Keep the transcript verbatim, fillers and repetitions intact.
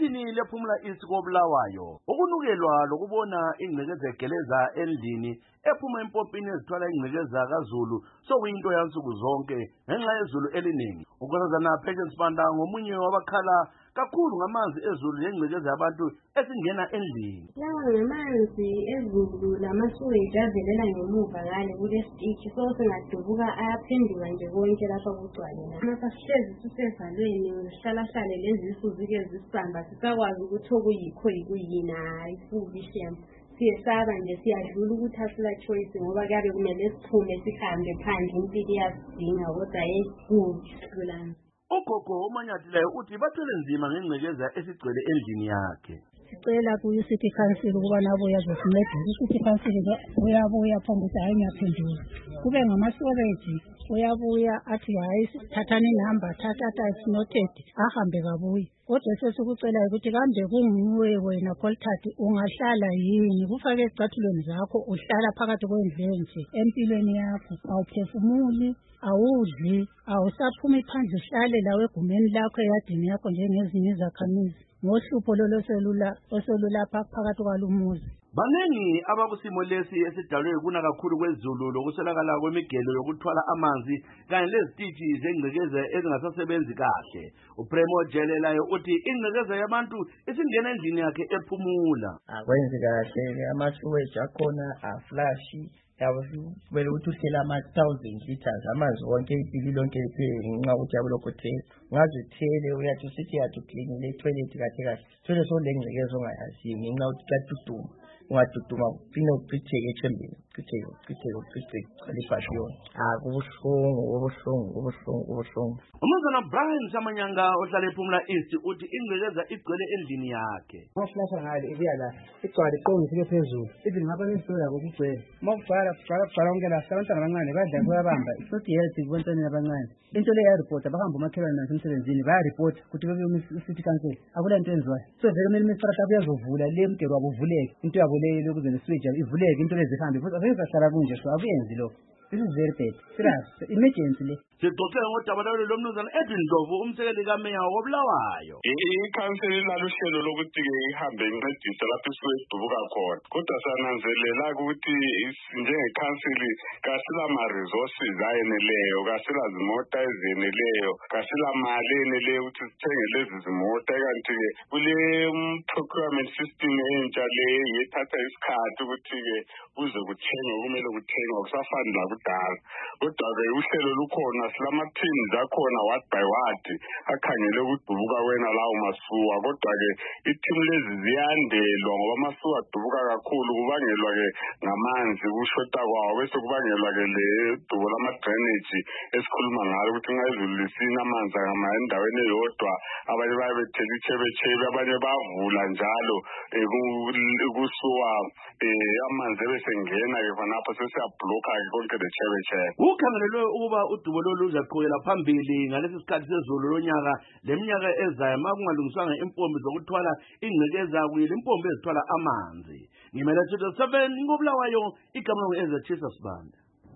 lithini lephumula East koBulawayo ukunukelwa lokubona ingcekeza egeleza endlini ephuma empompini ezithwala ingcekeza kaZulu sokuyinto yansuku zonke ngenxa yezulu eliningi. Ukwazana Patience Banda ngomunye wabakhala kakhulu ngamanzi ezulu lengcekeza yabantu esingena endlini. Lawa ngamanzi ezulu lamasuwage avelela ngemuva ngale kule stage so sengadubuka ayaphenduka nje konke lapha kugcwale. Mase sihlezi sisevalweni sihlala hlale lezi isuzu ke zisamba sisakwazi ukuthi okuyikho yikuyina ayifubishem. Siyesaba nje siyadlula ukuthi asila choice ngoba kabe kumele siphume sihambe phandle impilo yasidinga kodwa yekuhlulana. Ugogo uManyathile uthi bathwele nzima ngengcekeza esigcwele endlini yakhe. Sicela kuyo City Council ukuba nabo yazosinceda. City Council uyabuya phombe ukuthi hayi ngiyaphendula. Kube ngamasoreji uyabuya athi hayi thathani inamba thatha type noted ahambe kabuye. Kodwa sesikucela ukuthi kambe kunguwe wena Coltati ungahlala yini kufake ezicathulweni zakho uhlala phakathi kwendle nje empilweni yakho awuphefumuli awudli awusaphumi phandle uhlale lawe egumeni lakho eyadini yakho njengezinye izakhamizi ngohlupho loloselula oselulapha phakathi kwalumuzi. Banengi abakusimo lesi esidalwe kuna kakhulu kwezulu lokuswelakala kwemigelo yokuthwala amanzi kanye lezitishi zengcekeza ezingasasebenzi kahle. uPremo Jelelayo uthi ingcekeza yabantu isingena endlini yakhe ephumula. Akwenzi kahle ama-sewage akhona aflashi yabele ukuthi usela ama-thousand liters amanzi wonke ipili lonke ngenxa ukuthi yabulokuthela ngaze uthele uyathi usithi yathi uklinile itoilet kahle kahle thole solengcekeza ongayaziyo ngenxa ukuthi kuyaduduma ungaduduma uphinde ucitheke echembeni ucitheke ucitheke ucitheke kalifashiyo akubuhlungu ubuhlungu ubuhlungu ubuhlungu. Umzana Brian Samanyanga ohlala ephumula East uthi ingcekeza igcwele endlini yakhe. Maflasha ngale ibuya la igcwale iqongise phezulu ithi ngapha nesitola kokugcwele mawubhala bhala bhala onke la abantwana abancane badla kuyabamba isothi health kubantwana abancane into le ya report abahamba umakhelwane nasemsebenzini baya report ukuthi kube City Council akula into enziwayo so vele kumele imistrata kuyazovula le mgero abuvuleke into yabo le lokuze neswitch ivuleke into lezi zihambe futhi azisahlala kunje so akuyenzi lokho. This is very bad. Serious. Emergency le. Sixoxe ngodabadalo lomnuzana Edwin Ndlovu umsekeli kameya woBulawayo. I-council laluhlelo lokuthi ke ihambe incedise lapho isidubuka khona. Kodwa sananzelela ukuthi njenge-council kasila ma-resources ayeneleyo, kasila zimota ezeneleyo, kasila mali eneleyo ukuthi sithenge lezi zimota kanti ke kule procurement system entsha le yethatha isikhathi ukuthi ke kuze kuthengwe kumele kuthengwe kusafani la kodwa ke uhlelo lukhona silama-teams akhona ward by ward akhangele ukudubuka kwena lawo masuwa kodwa ke i-team lezi ziyandelwa ngoba amasuwa adubuka kakhulu kubangelwa ke ngamanzi kushota kwawo bese kubangelwa ke le dubo lama-drainage esikhuluma ngalo ukuthi nxa izulu lisina amanzi angama endaweni eyodwa abanye baye bethela ichebechebe abanye bavula njalo kusuwa amanzi ebesengena ke khonapho sesiyabhlokha ke konke ukhangelelwe ukuba udubo lolu luzaqhubekela phambili ngalesi sikhathi sezulu lonyaka leminyaka ezayo makungalungiswanga impompi zokuthwala ingcekeza kuyile impompi ezithwala amanzi. Ngimele two seven ngoBulawayo igama langu ezaThisa Sibanda.